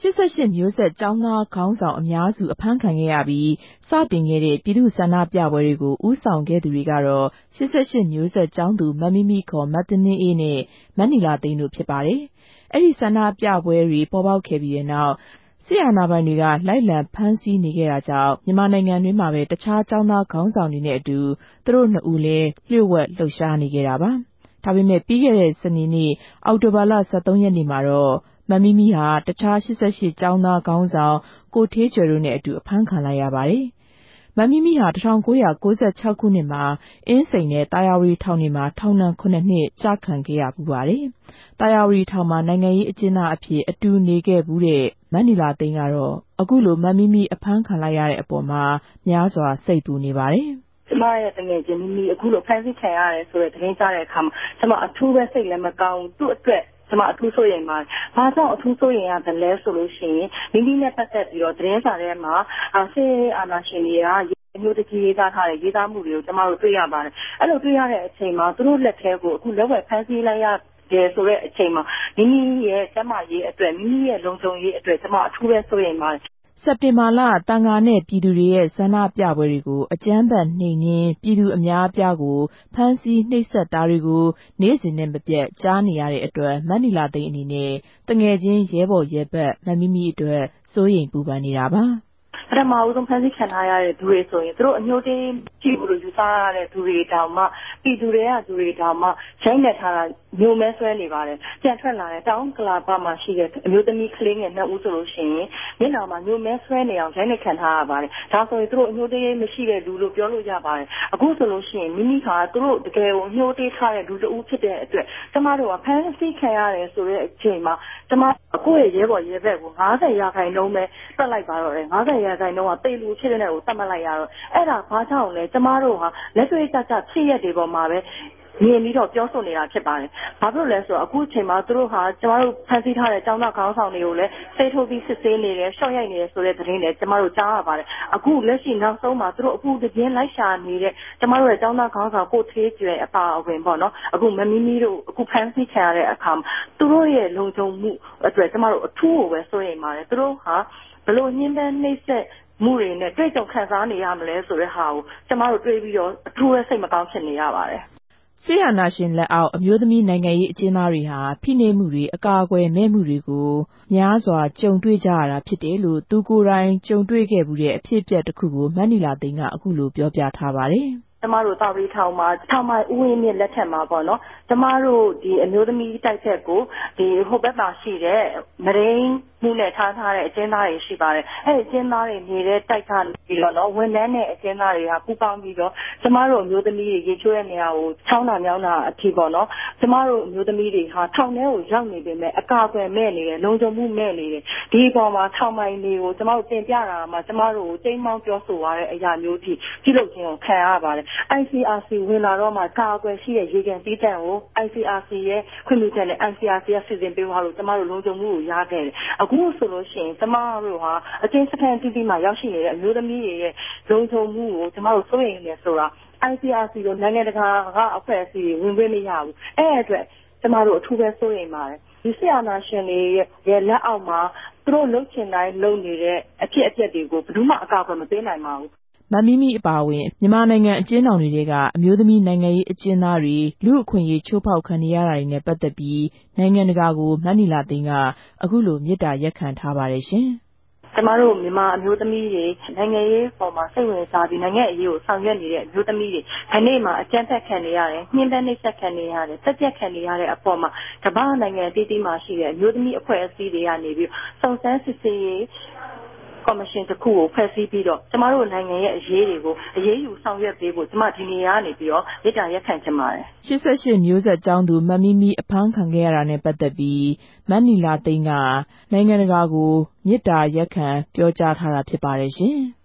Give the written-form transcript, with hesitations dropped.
88မျိုးဆက်ကျောင်းသားခေါင်းဆောင်အများစုအဖမ်းခံခဲ့ရပြီးစတင်ခဲ့တဲ့ပြည်သူ့ဆန္ဒပြပွဲတွေကိုဦးဆောင်ခဲ့သူတွေကတော့88မျိုးဆက်ကျောင်းသူမမီမီခေါ်မတင်နေအေးနဲ့မနီလာသိန်းတို့ဖြစ်ပါတယ်။အဲ့ဒီဆန္ဒပြပွဲတွေပေါ်ပေါက်ခဲ့ပြီးတဲ့နောက်စစ်အာဏာပိုင်တွေကလိုက်လံဖမ်းဆီးနေခဲ့တာကြောင့်မြန်မာနိုင်ငံတွင်းမှာပဲတခြားကျောင်းသားခေါင်းဆောင်တွေနဲ့အတူသူတို့နှစ်ဦးလည်းလျှို့ဝှက်လှုပ်ရှားနေခဲ့တာပါ။ဒါပေမဲ့ပြီးခဲ့တဲ့စနေနေ့အောက်တိုဘာလ13ရက်နေ့မှာတော့မမီမီဟာတခြား88ကျောင်းသားခေါင်းဆောင်ကိုဌေးကျော်တို့နဲ့အတူအဖမ်းခံလိုက်ရပါတယ်။မမီမီဟာ1996ခုနှစ်မှာအင်းစိန်နဲ့တာယာဝတီထောင်တွေမှာထောင်ဒဏ်9နှစ်ကျခံခဲ့ရပူပါတယ်။တာယာဝတီထောင်မှာနိုင်ငံရေးအကျဉ်းသားအဖြစ်အတူနေခဲ့ဘူးတဲ့မနီလာသိန်းကတော့အခုလိုမမီမီအဖမ်းခံလိုက်ရတဲ့အပေါ်မှာများစွာစိတ်ပူနေပါတယ်။ကျမရဲ့တကယ်ချင်းမီမီအခုလိုဖမ်းဆီးခံရတယ်ဆိုတဲ့သတင်းကြားတဲ့အခါမှာကျမအထူးပဲစိတ်လည်းမကောင်းသူ့အတွက်ကျမအထူးဆိုရင်မှာဘာကြောင့်အထူးဆိုရင်ရတယ်လဲဆိုလို့ရှိရင်မိမိနဲ့ပတ်သက်ပြီးတော့သတင်းစာထဲမှာဆေးအာဏာရှင်တွေကမျိုးတကြီးရေးသားထားတဲ့ရေးသားမှုတွေကိုကျမတို့တွေ့ရပါတယ်အဲ့လိုတွေ့ရတဲ့အချိန်မှာသူတို့လက်ထဲကိုအခုလက်ဝဲဖမ်းဆီးလိုက်ရတယ်ဆိုတဲ့အချိန်မှာမိမိရဲ့ကျမရေးအတွက်မိမိရဲ့လုံခြုံရေးအတွက်ကျမအထူးပဲဆိုရင်ပါတယ်စက်တင်ဘာလတန်ခါနဲ့ပြည်သူတွေရဲ့ဆန္ဒပြပွဲတွေကိုအကြမ်းဖက်နှိမ်နင်းပြည်သူအများအပြားကိုဖမ်းဆီးနှိပ်စက်တာတွေကိုနေ့စဉ်နဲ့မပြတ်ကြားနေရတဲ့အတွက်မနီလာသိန်းအနေနဲ့တငယ်ချင်းရဲဘော်ရဲဘက်မမီမီအတွက်စိုးရိမ်ပူပန်နေတာပါပထမဦးဆုံးဖမ်းဆီးခံထားရတဲ့သူတွေဆိုရင်သူတို့အမျိုးသေးကြည့်လို့ယူဆရတဲ့သူတွေတောင်မှပြည်သူတွေကသူတွေတောင်မှရိုက်နှက်ထားတာမျိုးမဲဆွဲနေပါတယ်ပြန်ထွက်လာတဲ့တောင်ကလာပမှာရှိတဲ့အမျိုးသမီးကလေးငယ်2ဦးဆိုလို့ရှိရင်မျက်နှာမှာမျိုးမဲဆွဲနေအောင်ရိုက်နှက်ခံထားရပါတယ်ဒါဆိုရင်သူတို့အမျိုးသေးမရှိတဲ့လူလို့ပြောလို့ရပါတယ်အခုဆိုလို့ရှိရင်မိမိကသူတို့တကယ်ကိုအမျိုးသေးထားတဲ့လူတဦးဖြစ်တဲ့အတွက်ကျမတို့ကဖမ်းဆီးခံရတယ်ဆိုတဲ့အချိန်မှာကျမကိုယ့်ရဲ့ရဲဘော်ရဲဘက်ကို90%ပဲတက်လိုက်ပါတော့တယ်90%တော့တေလူဖြစ်တဲ့နဲ့ကိုတတ်မှတ်လိုက်ရတော့အဲ့ဒါဘာကြောင့်လဲကျမတို့ဟာလက်တွေ့ကျကျဖြစ်ရက်တွေပေါ်မှာပဲမြင်ပြီးတော့ပြောဆိုနေတာဖြစ်ပါတယ်။ဘာဖြစ်လို့လဲဆိုတော့အခုအချိန်မှာသူတို့ဟာကျမတို့ဖန်ဆီးထားတဲ့ကျောင်းသားခေါင်းဆောင်တွေကိုလည်းစိတ်ထုတ်ပြီးစစ်ဆေးနေတယ်ရှော့ရိုက်နေတယ်ဆိုတဲ့သတင်းတွေကျမတို့ကြားရပါတယ်။အခုလက်ရှိနောက်ဆုံးမှာသူတို့အခုတပြင်းလိုက်ရှာနေတဲ့ကျမတို့ရဲ့ကျောင်းသားခေါင်းဆောင်ကိုထေးကျွဲအပါအဝင်ပေါ့နော်။အခုမမီမီတို့အခုဖန်ဆီးခံရတဲ့အခါမှာသူတို့ရဲ့လုံခြုံမှုအတွက်ကျမတို့အထူးကိုပဲစိုးရိမ်ပါတယ်။သူတို့ဟာဘလို့ညှင်းပန်းနှိပ်စက်မှုတွေနဲ့တွေ့ကြုံခံစားနေရမလဲဆိုတဲ့ဟာကိုကျမတို့တွေးပြီးတော့အထူးပဲစိတ်မကောင်းဖြစ်နေရပါတယ်။ဆေးအာဏာရှင်လက်အောက်အမျိုးသမီးနိုင်ငံရေးအကျဉ်းသားတွေဟာဖိနှိပ်မှုတွေအကာအကွယ်မဲ့မှုတွေကိုများစွာကြုံတွေ့ကြရတာဖြစ်တယ်လို့သူကိုယ်တိုင်ကြုံတွေ့ခဲ့မှုတဲ့အဖြစ်အပျက်တစ်ခုကိုမနီလာသိန်းကအခုလိုပြောပြထားပါတယ်။ကျမတို့တာဝီထောင်မှာထောင်မိုင်ဥဝင်းမြင့်လက်ထက်မှာပေါ့နော်ကျမတို့ဒီအမျိုးသမီးတိုက်ချက်ကိုဒီဟိုဘက်မှာရှိတဲ့မရင်းမှုနဲ့ထားတဲ့အကျဉ်းသားတွေရှိပါတယ်အဲ့အကျဉ်းသားတွေနေတဲ့တိုက်ခါပြီးတော့နော်ဝန်ထမ်းနဲ့အကျဉ်းသားတွေကပူးပေါင်းပြီးတော့ကျမတို့အမျိုးသမီးတွေရေချိုးတဲ့နေရာကိုချောင်းတာမြောင်းတာအထိပေါ့နော်ကျမတို့အမျိုးသမီးတွေဟာထောင်ထဲကိုရောက်နေပေမဲ့အကာအကွယ်မဲ့နေတယ်လုံခြုံမှုမဲ့နေတယ်ဒီပေါ်မှာထောင်မိုင်တွေကိုကျမတို့တင်ပြတာမှာကျမတို့ကိုတိမ်မောင်းပြောဆိုရတဲ့အရာမျိုးထိပြုလုပ်ခြင်းကိုခံရပါတယ်ICRC ဝင်လာတော့မှကာကွယ်ရှိတဲ့ရေကန်တီးတန့်ကို ICRC ရဲ့ခွင့်ပြုချက်နဲ့ ICRC ရဲ့စီစဉ်ပေးသွားလို့ကျမတို့လုံခြုံမှုကိုရခဲ့တယ်။အခုဆိုလို့ရှိရင်ကျမတို့ဟာအကျဉ်းစခန်းတီးတီးမှာရောက်ရှိနေတဲ့အမျိုးသမီးတွေရဲ့လုံခြုံမှုကိုကျမတို့စိုးရိမ်နေဆိုတာ ICRC တို့နိုင်ငံတကာကအဖွဲ့အစည်းတွေဝင်ခွင့်မရဘူး။အဲ့အတွက်ကျမတို့အထူးပဲစိုးရိမ်ပါတယ်။ဒီဆရာနာရှင်တွေရဲ့လက်အောက်မှာသူတို့လှုပ်ချင်တိုင်းလုပ်နေတဲ့အဖြစ်အပျက်တွေကိုဘယ်သူမှအကာအကွယ်မပေးနိုင်ပါဘူးမမီမီအပါအဝင်မြန်မာနိုင်ငံအကျဉ်းထောင်တွေကအမျိုးသမီးနိုင်ငံရေးအကျဉ်းသားတွေလူ့အခွင့်အရေးချိုးဖောက်ခံနေရတာတွေနဲ့ပတ်သက်ပြီးနိုင်ငံတကာကိုမနီလာသိန်းကအခုလိုမေတ္တာရပ်ခံထားပါတယ်ရှင်ကျမတို့မြန်မာအမျိုးသမီးတွေနိုင်ငံရေးပေါ်မှာစိတ်ဝင်စားပြီးနိုင်ငံအရေးကိုဆောင်ရွက်နေတဲ့အမျိုးသမီးတွေဒီနေ့မှာအကြမ်းဖက်ခံနေရတယ်နှင်းပန်းနှိပ်စက်ခံနေရတယ်တက်ကြက်ခံနေရတဲ့အပေါ်မှာကမ္ဘာနိုင်ငံတည်တည်မှာရှိတဲ့အမျိုးသမီးအဖွဲ့အစည်းတွေကနေပြီးစုံစမ်းစစ်ဆေးရေးကော်မရှင်တစ်ခုကိုဖွဲ့စည်းပြီးတော့ကျမတို့နိုင်ငံရဲ့အရေးတွေကိုအရေးယူဆောင်ရွက်ပေးဖို့ကျမဒီနေရာကနေပြီးတော့မေတ္တာရပ်ခံချင်ပါတယ် 88မျိုးဆက်ကျောင်းသူမမီမီအဖမ်းခံခဲ့ရတာနဲ့ပတ်သက်ပြီးမနီလာသိန်းကနိုင်ငံတကာကိုမေတ္တာရပ်ခံပြောကြားထားတာဖြစ်ပါတယ်ရှင်